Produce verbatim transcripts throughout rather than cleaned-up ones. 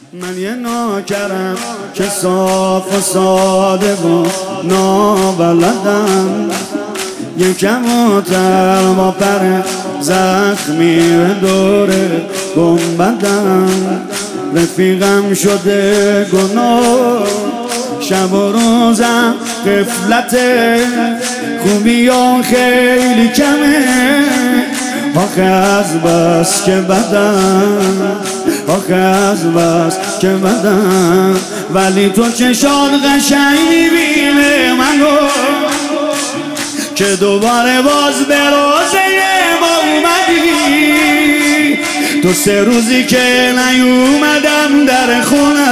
من یه ناکرم که صاف و ساده و نابلدم، یه کبوتر با پر زخمی دور گنبدم. رفیقم شده گناه، شب و روزم غفلته، خوبیام خیلی کمه، آخه از بس که بدم، آخه از بس که بدم. ولی تو چشات قشنگ میبینه منو، که دوباره باز به روزه ما اومدی. تو سه روزی که نیومدم در خونه،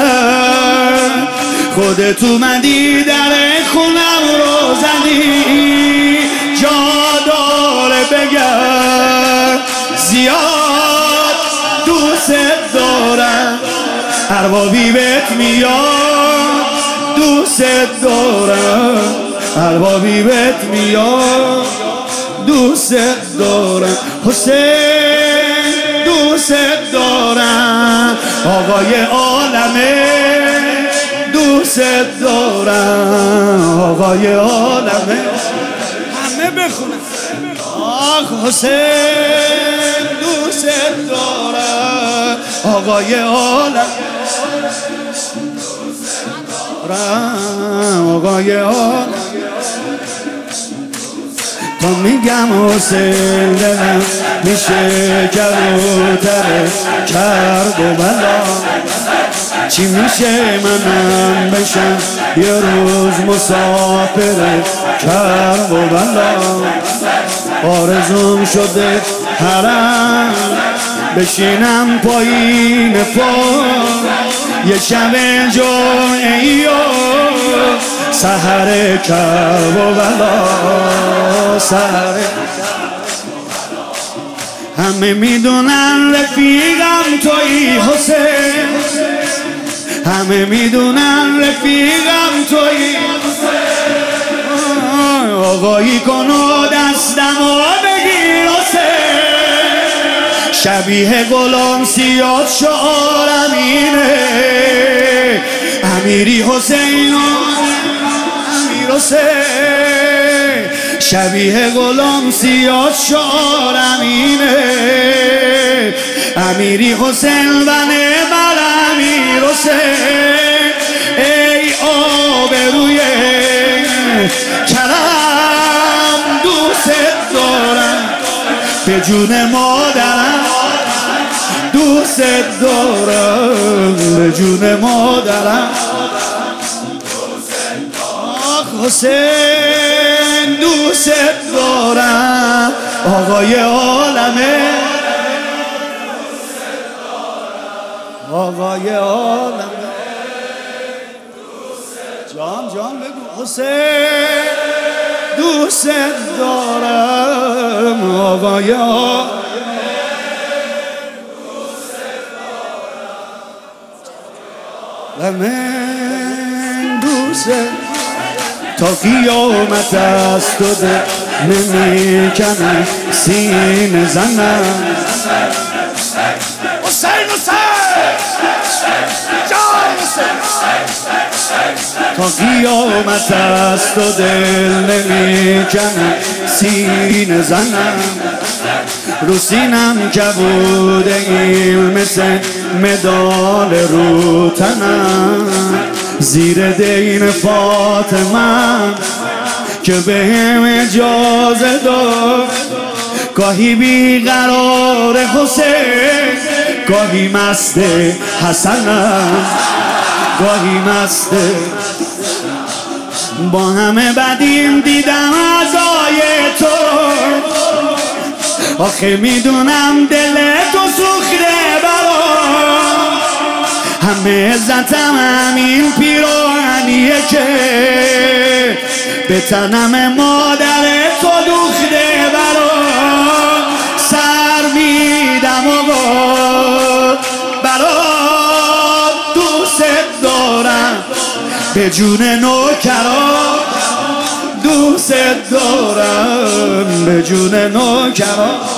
خودت اومدی در خونم رو زدی. جا داره بگم زیاد دوست دارم، اربابی بهت میاد دوست دارم، اربابی بهت میاد دوست دارم. حسین دوست دارم، آقای عالمه دوست دارم، آقای عالمه. همه بخونن آق حسین دوست دارم، آقای عالم آقای عالم. تا میگم حسین دلم میشه کبوتر کرد و بلا، چی میشه منم بشم یه روز مسافر کرد و بلا. آرزوم شده حرم بشینم پایین پا، یه شب جمعه‌ای و سحر کرب و بلا، سحر. همه میدونن رفیقم تویی حسین، همه میدونن رفیقم تویی. آقایی کن و دستمو بگیر حسین، شبیه غلام سیاد شعارم اینه. امیری حسین امیر حسین، شبیه غلام سیاد شعارم اینه. امیری حسین بنه بر امیر حسین، ای آبروی کرم دوست دارم، به جون مادرم دوست دارم، به جون مادرم. آخ حسین دوست دارم، آقای عالمه آقای عالمه. جان جان بگو حسین دوست دارم، آقای عالمه. و من دوست تا قیامت است و ده نمیکنم سینه زنم. حسین حسین جان حسین، تا قیامت است و دل نمیکنم سینه زنم. رو سینم کبوده ایم مثل مدال رو تنم، زیر دین فاطمه که بهم اجازه داد. گاهی بیقرار حسین، گاهی مست حسنم، گاهی مست. با همه بدیم دیدم عزای تو، آخه میدونم دل تو سوخته برام. همه عزتم همین پیراهنیه که به تنم مادر تو دوخته برام. سر میدم و برات دوست دارم، به جون نوکران دوست دارم، به جون نوکران.